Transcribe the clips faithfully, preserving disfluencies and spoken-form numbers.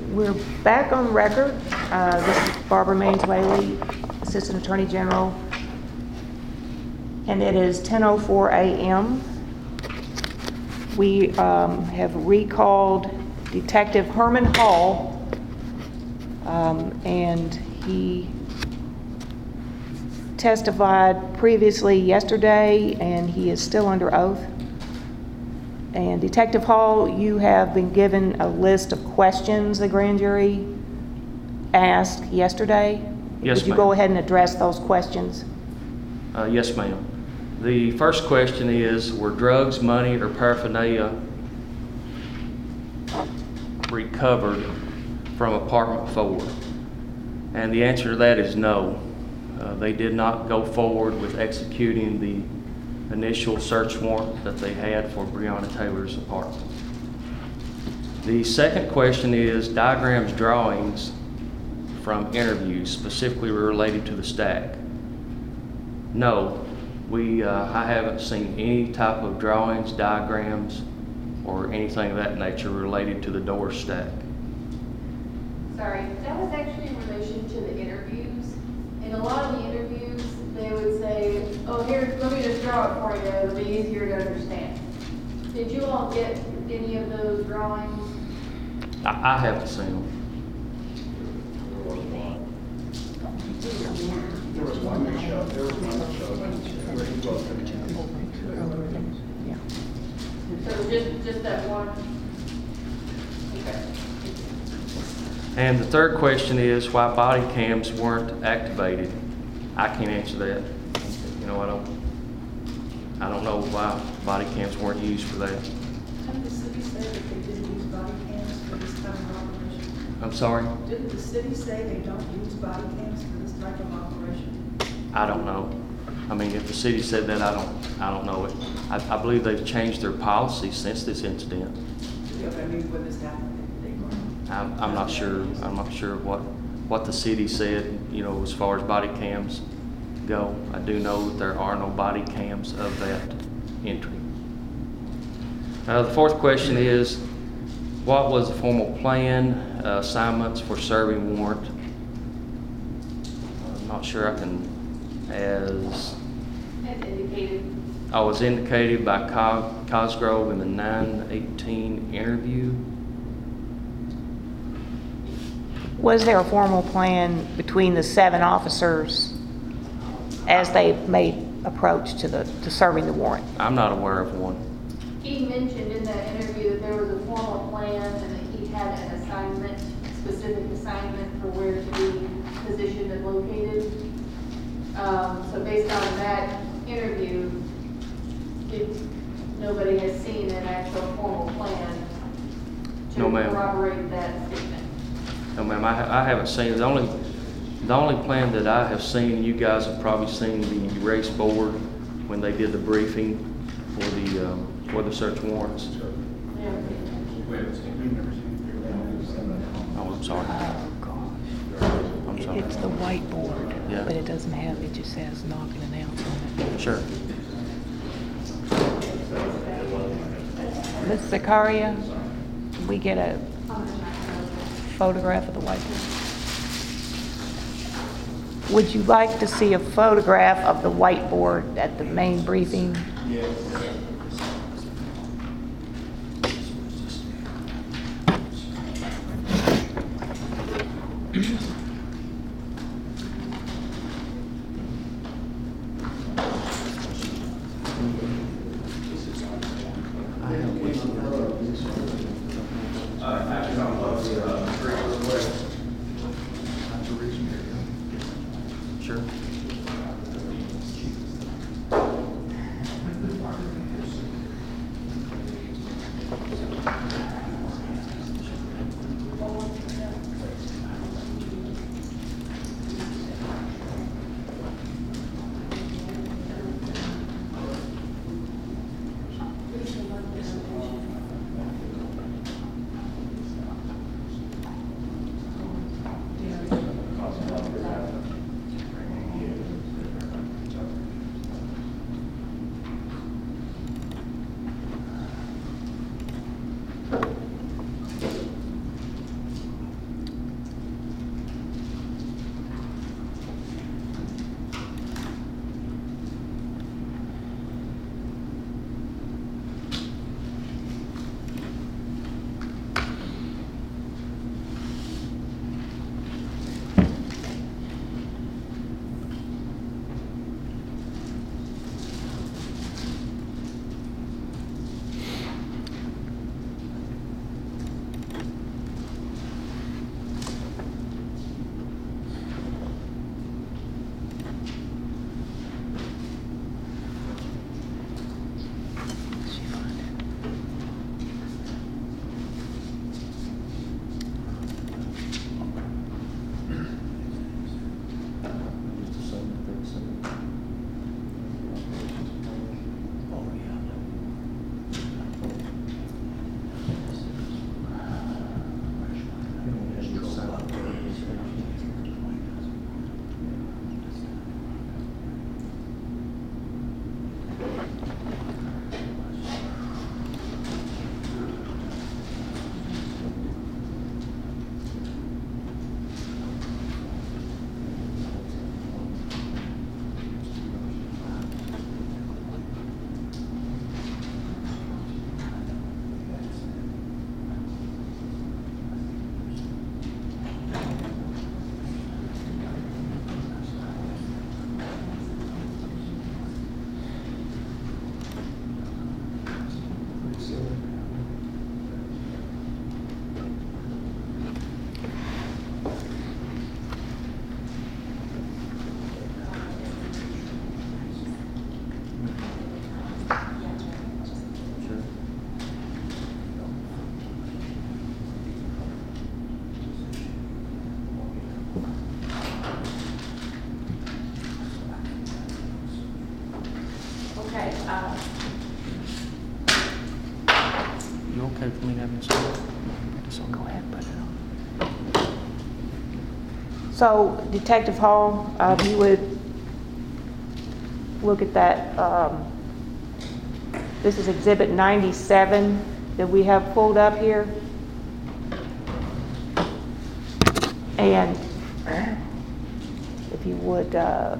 We're back on record. Uh, this is Barbara Maines Whaley, Assistant Attorney General, and it is ten oh four a m We um, have recalled Detective Herman Hall, um, and he testified previously yesterday, and he is still under oath. And Detective Hall, you have been given a list of questions the grand jury asked yesterday. Yes, Would you ma'am. go ahead and address those questions? Uh, yes, ma'am. The first question is, were drugs, money, or paraphernalia recovered from apartment four? And the answer to that is no. Uh, they did not go forward with executing the initial search warrant that they had for Breonna Taylor's apartment. The second question is diagrams, drawings from interviews specifically related to the stack. No, we, uh, I haven't seen any type of drawings, diagrams, or anything of that nature related to the door stack. Sorry, that was actually in relation to the interviews. In a lot of the interviews, they would say, oh, here, let me just draw it for you, it'll be easier to understand. Did you all get any of those drawings? I, I haven't seen them. There was one that showed, there was one that showed where he was. So just, just that one? Okay. And the third question is why body cams weren't activated. I can't answer that. You know, I don't, I don't know why body cams weren't used for that. Didn't the city say that they didn't use body cams for this type of operation? I'm sorry? Didn't the city say they don't use body cams for this type of operation? I don't know. I mean, if the city said that, I don't, I don't know it. I, I believe they've changed their policy since this incident. Yeah, but I mean, when this happened, they weren't. I'm, I'm not sure, I'm not sure what, what the city said, you know, as far as body cams go. I do know that there are no body cams of that entry. Now, the fourth question is, what was the formal plan, uh, assignments for serving warrant? I'm not sure I can, as, As indicated. I was indicated by Co- Cosgrove in the nine eighteen interview. Was there a formal plan between the seven officers as they made approach to the to serving the warrant? I'm not aware of one. He mentioned in that interview that there was a formal plan and that he had an assignment, specific assignment for where to be positioned and located. Um, so based on that interview, it, nobody has seen an actual formal plan to No, ma'am. corroborate that statement. No, ma'am, I, ha- I haven't seen it. The only, the only plan that I have seen, you guys have probably seen the race board when they did the briefing for the, um, for the search warrants. Yeah. Oh, I'm sorry. Oh, gosh. I'm sorry. It's the whiteboard, Yeah. but it doesn't have, it just says knock and announce on it. Sure. Miz Zakaria, can we get a photograph of the whiteboard? Would you like to see a photograph of the whiteboard at the main briefing? Sure. Just Go ahead, put it on. So Detective Hall, uh, you would look at that, um, this is Exhibit ninety-seven that we have pulled up here. And if you would, uh,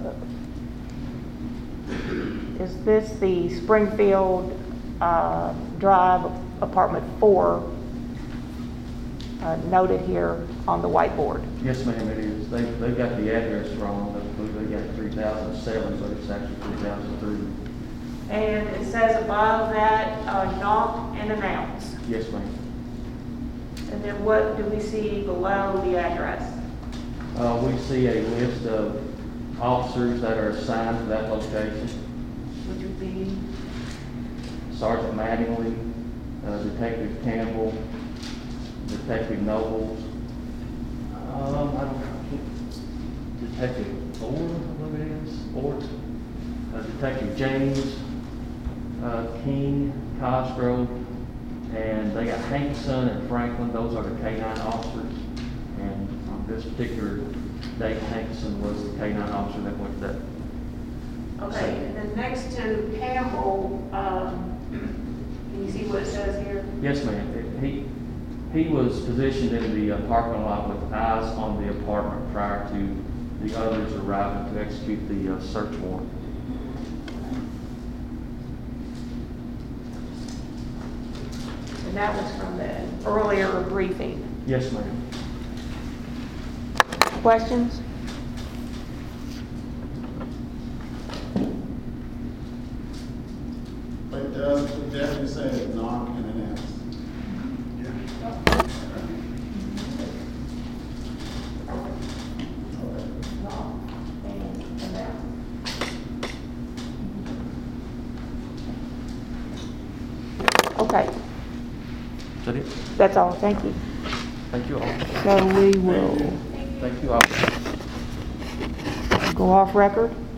is this the Springfield uh, Drive Apartment four uh, noted here on the whiteboard? Yes, ma'am, it is. They, they got the address wrong. I believe they got three thousand seven, but it's actually three thousand three. And it says above that, uh, knock and announce. Yes, ma'am. And then what do we see below the address? Uh, we see a list of officers that are assigned to that location. Which would be, Sergeant Mattingly, uh, Detective Campbell, Detective Nobles, um, I don't know, Detective Orr, I believe it is, Orr, uh, Detective James, uh, King, Cosgrove, and they got Hankson and Franklin. Those are the K nine officers. And on this particular date, Hankson was the K nine officer that went to that. okay, and then next to Campbell, um, can you see what it says here? Yes, ma'am. He, he was positioned in the uh, parking lot with eyes on the apartment prior to the others arriving to execute the uh, search warrant. And that was from the earlier briefing. Yes, ma'am. Questions? But does the deputy say knock and announce? Okay, Is that it? that's all, thank you. Thank you all. So we will Thank you all. go off record.